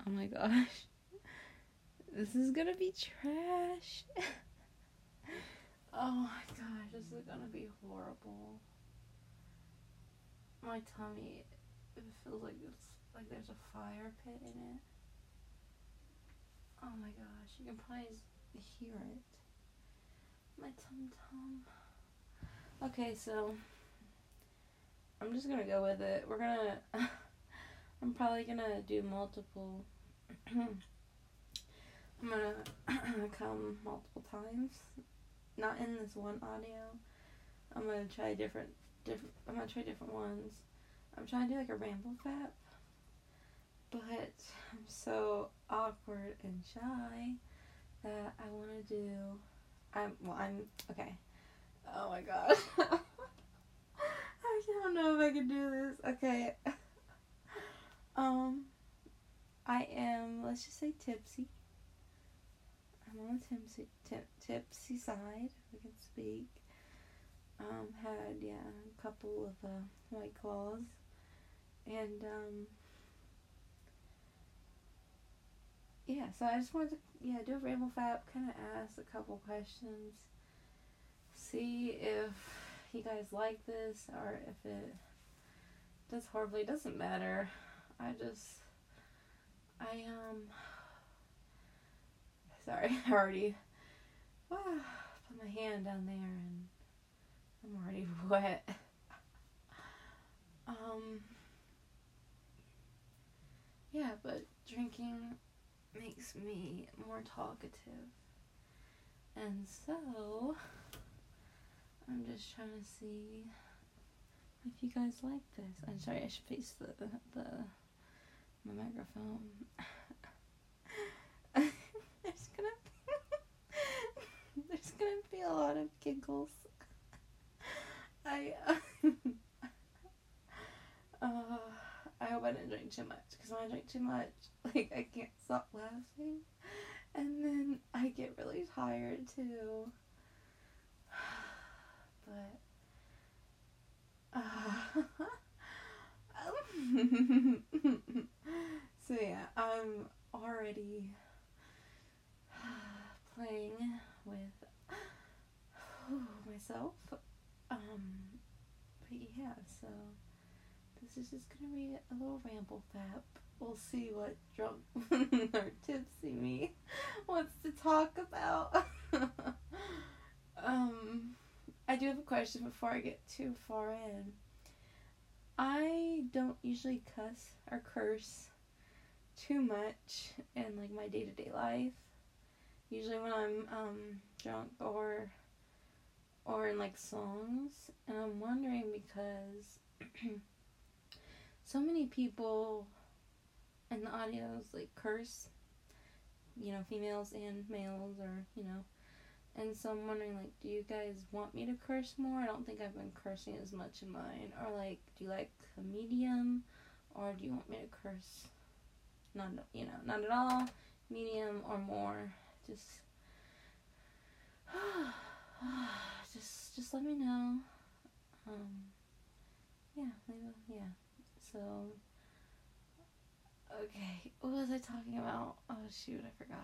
Oh my gosh. This is gonna be trash. Oh my gosh, this is gonna be horrible. My tummy, it feels like it's like there's a fire pit in it. Oh my gosh, you can probably hear it. My tum-tum. Okay, so I'm just gonna go with it. I'm probably gonna do multiple. I'm gonna come multiple times. Not in this one audio. I'm gonna try different. I'm gonna try different ones. I'm trying to do like a ramble fap, but I'm so awkward and shy that I want to do. I'm okay. Oh my gosh. I don't know if I can do this. Okay. I am, let's just say, tipsy. I'm on the tipsy side, if I can speak. Had, a couple of White Claws. And, so I just wanted to, do a ramble fap, kind of ask a couple questions. See if you guys like this, or if it does horribly. It doesn't matter. Sorry, I already put my hand down there and I'm already wet. But drinking makes me more talkative. And so, I'm just trying to see if you guys like this. I'm sorry, I should face my microphone. There's gonna be a lot of giggles. I hope I didn't drink too much, because when I drink too much, like, I can't stop laughing, and then I get really tired too. But so yeah, I'm already playing with myself. But yeah, so this is just gonna be a little ramble fap. We'll see what drunk or tipsy me wants to talk about. I do have a question before I get too far in. I don't usually cuss or curse too much in like my day-to-day life. Usually when I'm drunk or in like songs, and I'm wondering because so many people in the audios like curse, females and males, or and so I'm wondering, like, do you guys want me to curse more? I don't think I've been cursing as much in mine. Or like, do you like a medium, or do you want me to curse not at all, medium, or more? Just let me know. So, okay, what was I talking about? Oh shoot, I forgot.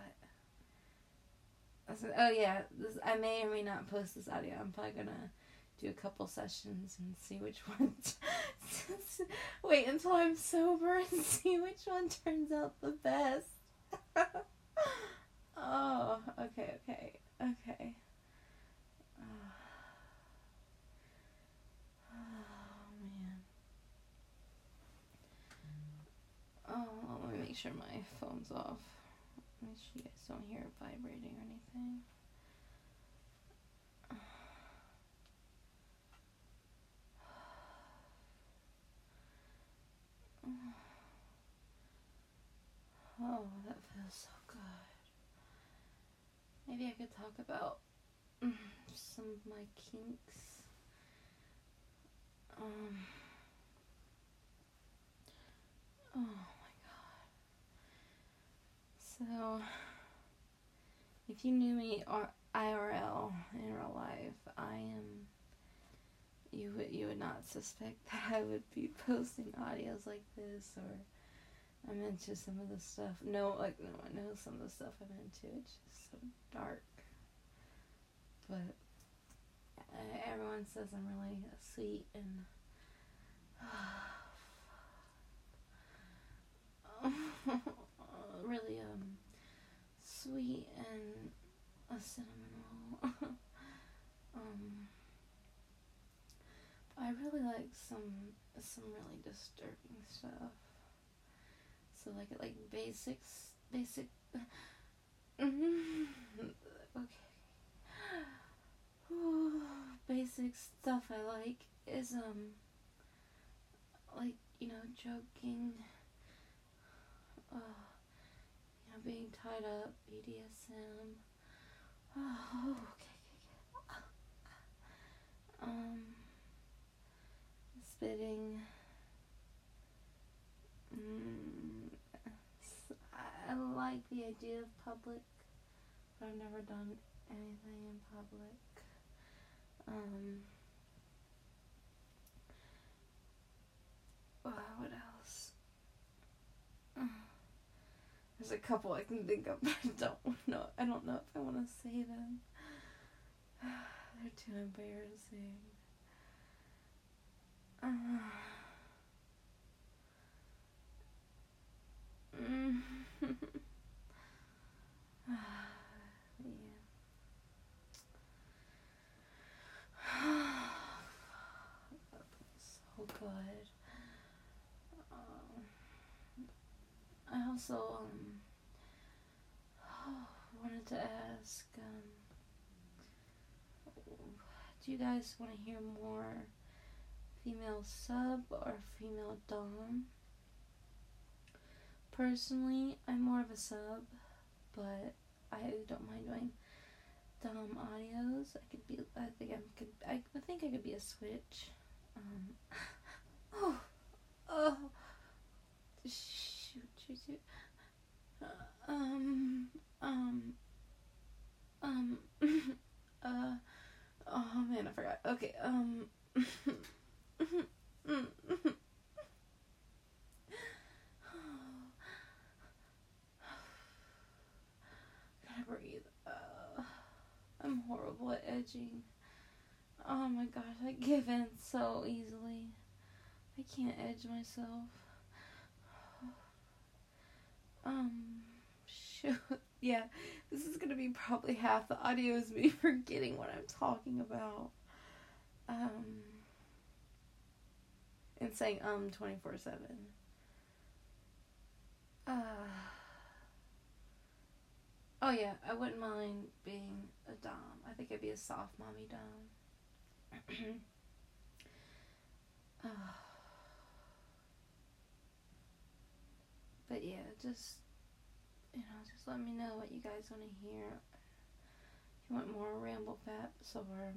I may or may not post this audio. I'm probably gonna do a couple sessions and see which one. Wait until I'm sober and see which one turns out the best. Oh, okay. Oh man. Oh, let me make sure my phone's off. Make sure you guys don't hear it vibrating or anything. Oh, that feels so good. Maybe I could talk about some of my kinks. Oh my god. So, if you knew me IRL, in real life, you would not suspect that I would be posting audios like this, or I'm into some of the stuff. No, I know some of the stuff I'm into. It's just so dark. But everyone says I'm really sweet and really sweet and a cinnamon roll. I really like some really disturbing stuff. So like basic. Okay. Basic stuff I like is like, you know, joking, being tied up, BDSM. Oh, okay. Spitting. I like the idea of public, but I've never done anything in public. What else? There's a couple I can think of, but I don't know if I want to say them. They're too embarrassing. Yeah. So good. I also wanted to ask, do you guys want to hear more female sub or female dom? Personally, I'm more of a sub, but I don't mind doing dom audios. I think I could be a switch. Shoot. Oh man, I forgot. Okay, gotta breathe. I'm horrible at edging. Oh my gosh, I give in so easily. I can't edge myself. Shoot. Yeah, this is gonna be probably half the audio is me forgetting what I'm talking about. And saying 24/7. Oh yeah, I wouldn't mind being a dom. I think I'd be a soft mommy dom. But yeah, just let me know what you guys want to hear. If you want more ramble faps or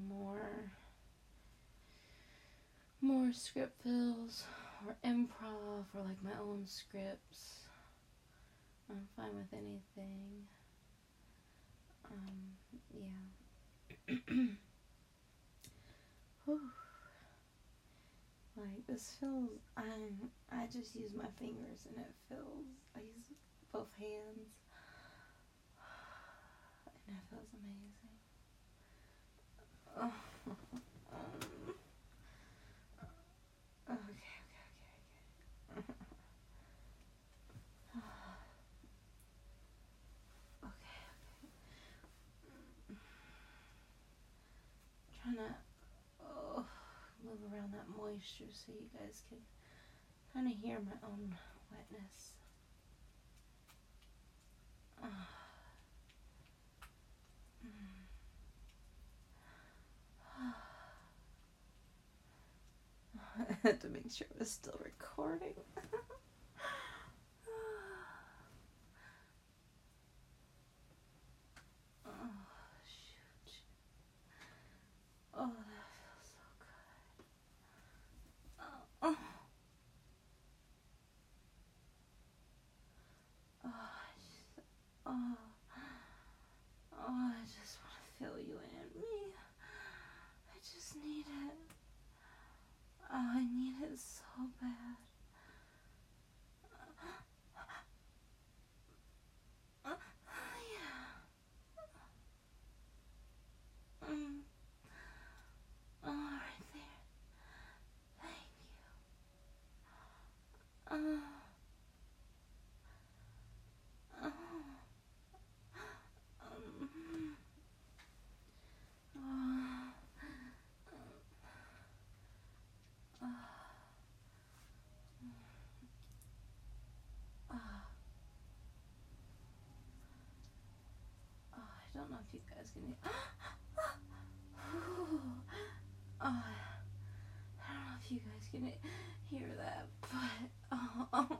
more script fills or improv or like my own scripts, I'm fine with anything. Yeah. Like this feels, I just use my fingers and it feels, I use both hands and it feels amazing. Okay. Trying to move around that moisture so you guys can kind of hear my own wetness. I had to make sure it was still recording. Shoot. Oh, that feels so good. I just want to feel you and me. I just need it. I need it so bad. don't know if you guys can I don't know if you guys can hear that, but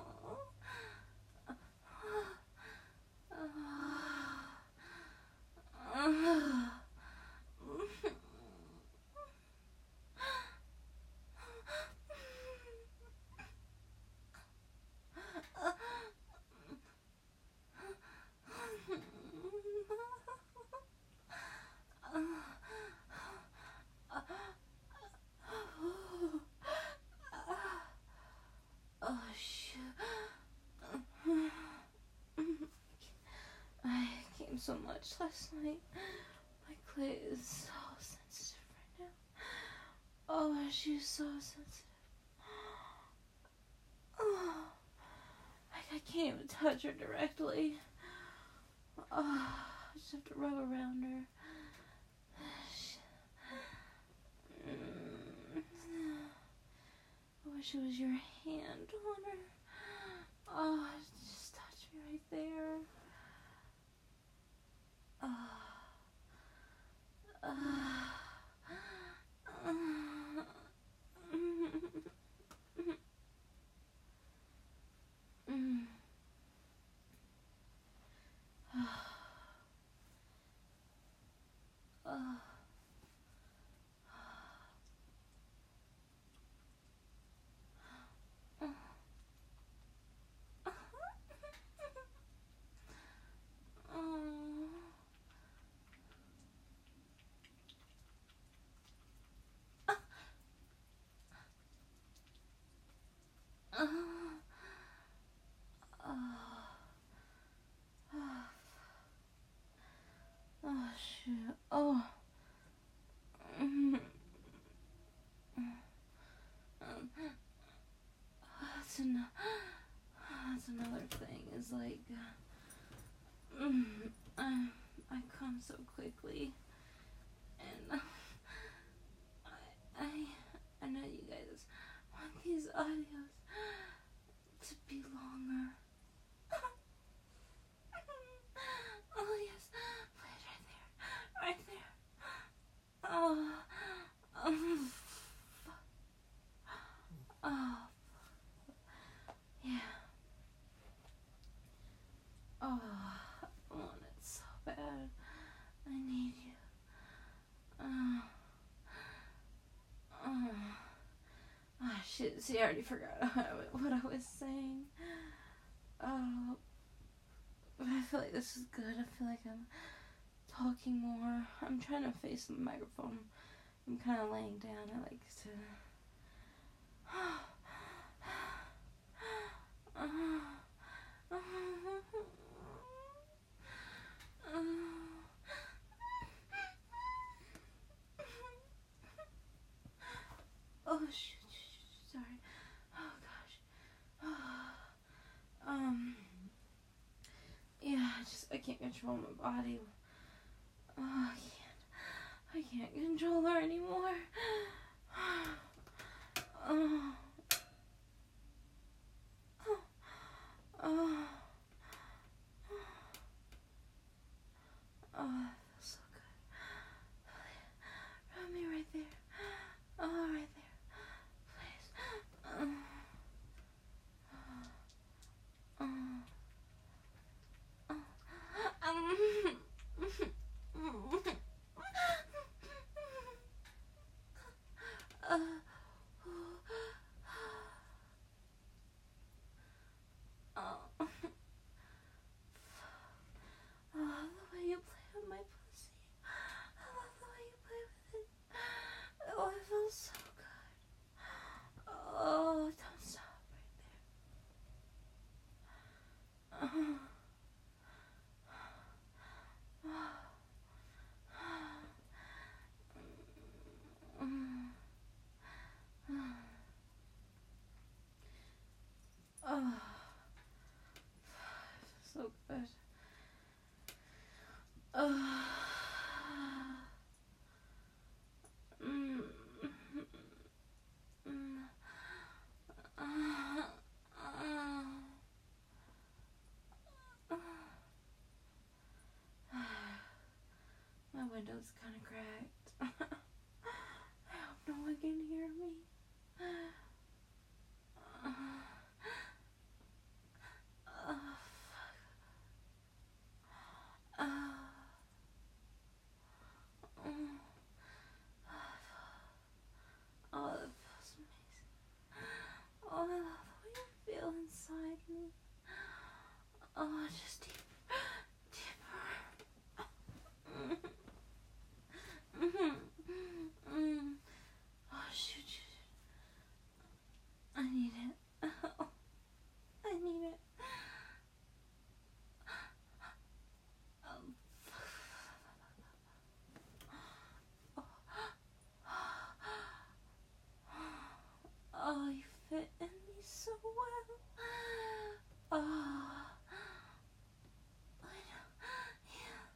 oh shit. I came so much last night. My clit is so sensitive right now. Oh, she's so sensitive. Oh, I can't even touch her directly. Oh, I just have to rub around her. I wish it was your hand on her. Oh, just touch me right there. Oh shit. Oh. That's another thing is like I come so quickly, and I know you guys want these audios to be longer. Oh yes, play it right there. Oh, oh, yeah. Oh, I want it so bad. I need you. Oh shit, see, I already forgot what I was saying. But I feel like this is good. I feel like I'm talking more. I'm trying to face the microphone. I'm kind of laying down. I like to... Oh shit, sorry. Oh gosh. Yeah, I can't control my body. Oh, I can't control her anymore. Oh. Oh. Oh, that feels so good. Rub me right there. Oh, right there. Please. I love the way you play with my pussy. I love the way you play with it. Oh, it feels so good. Oh, don't stop right there. Oh, so good. window's kind of cracked. I hope no one can hear me. Oh, that feels amazing. Oh, I love the way you feel inside me. Oh, just deeper. Oh, shoot. I need it. Oh, I need it. Oh, you fit in me so well. Oh, I know. Yeah.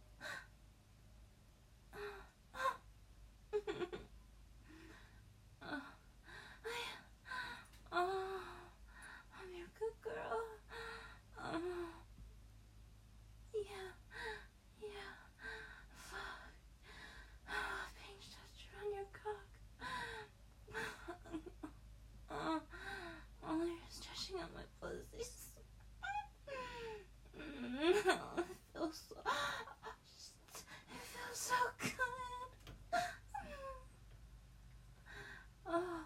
Oh, I'm your good girl. Yeah. Fuck. Pain touched around your cock. Oh, you're stretching out my pussies. It feels so good. Oh,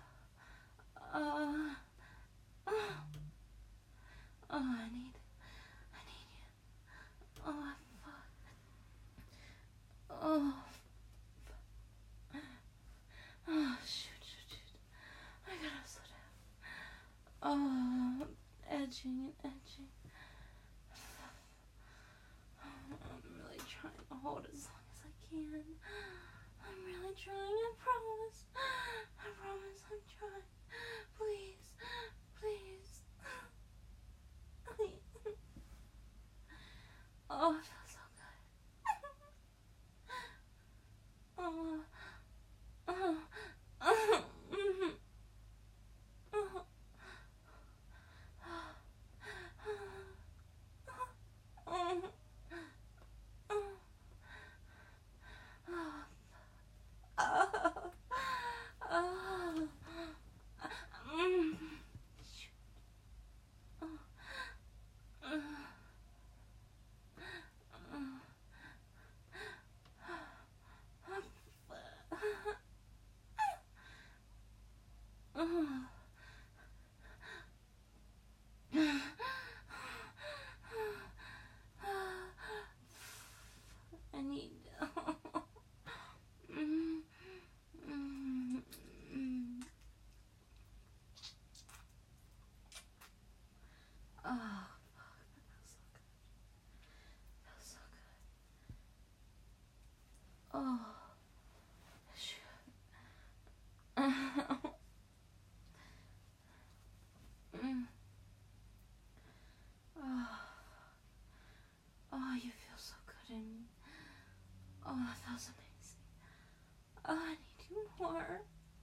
I need you. Oh, fuck. Oh, shoot. I gotta slow down. Oh, edging. I'm really trying to hold as long as I can. I'm really trying, I promise. I'm trying. Please. Oh, it feels so good. I need. Oh, fuck, that feels so good. Oh, shoot. Oh, you feel so good in me. Oh, that feels amazing. Oh, I need you more.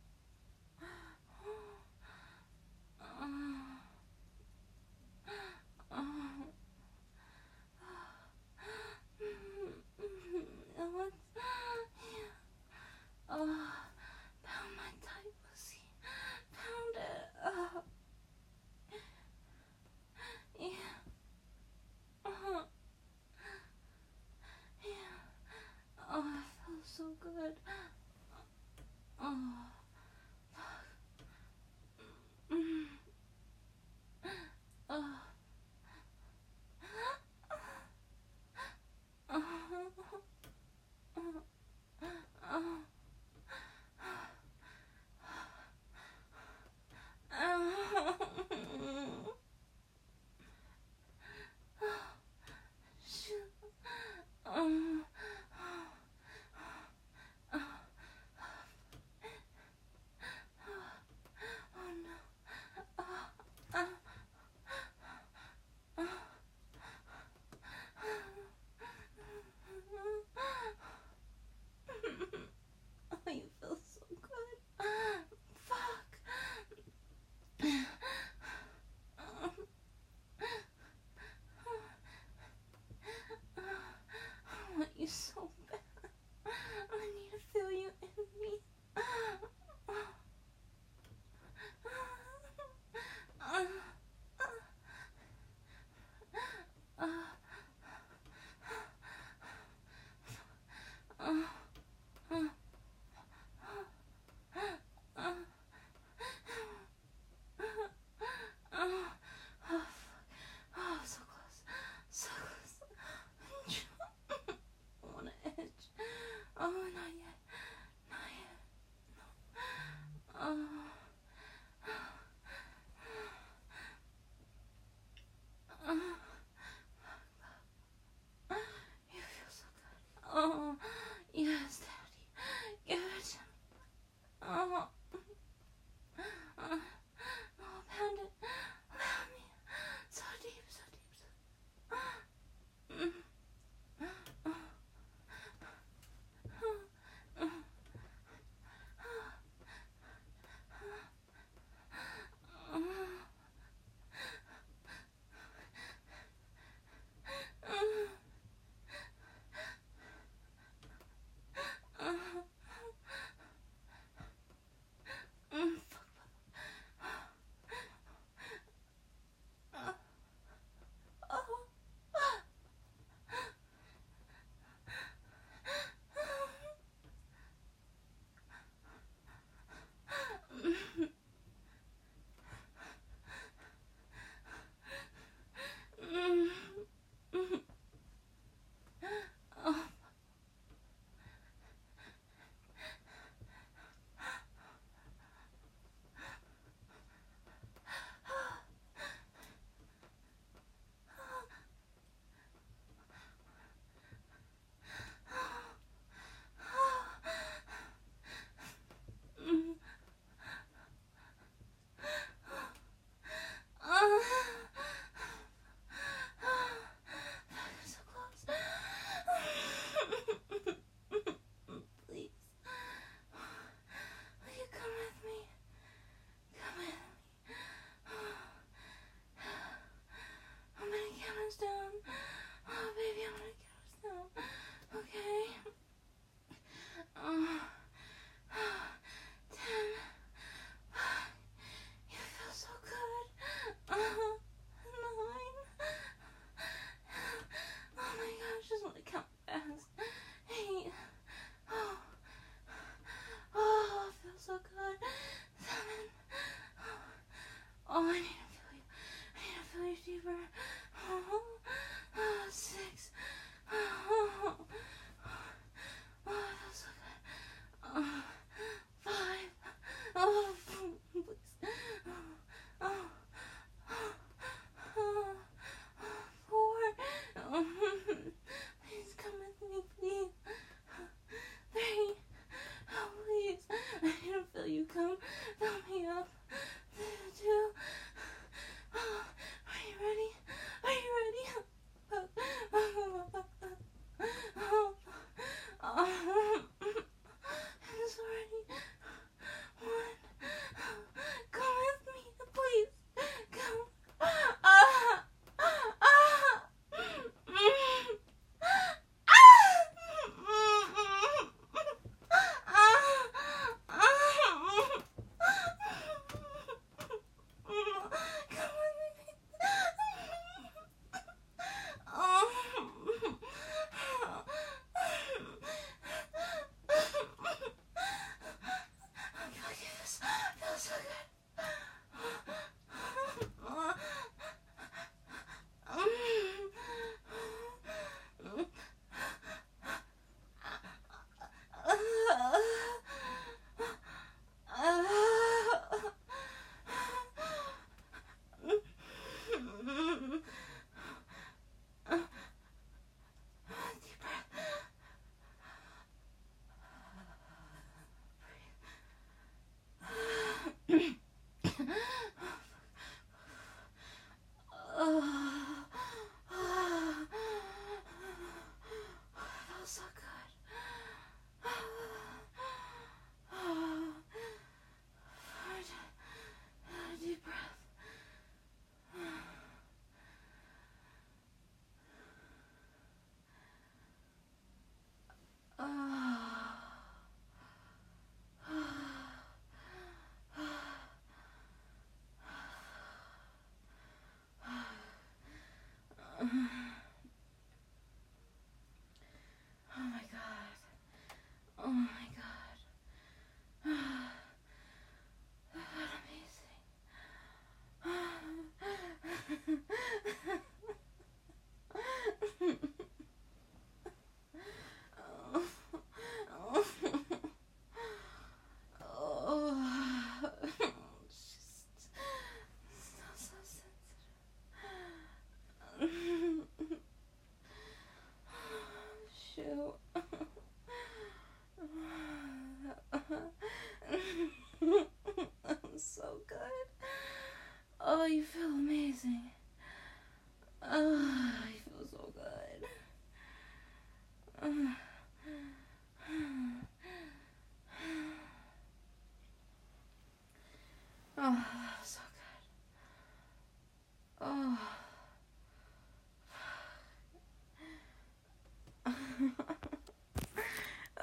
Pound my tight pussy. Pound it. Yeah. Yeah. Oh, it feels so good. Oh.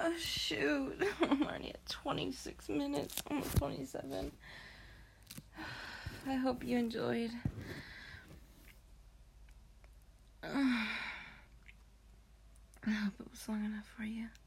Oh, shoot. I'm already at 26 minutes, almost 27. I hope you enjoyed. I hope it was long enough for you.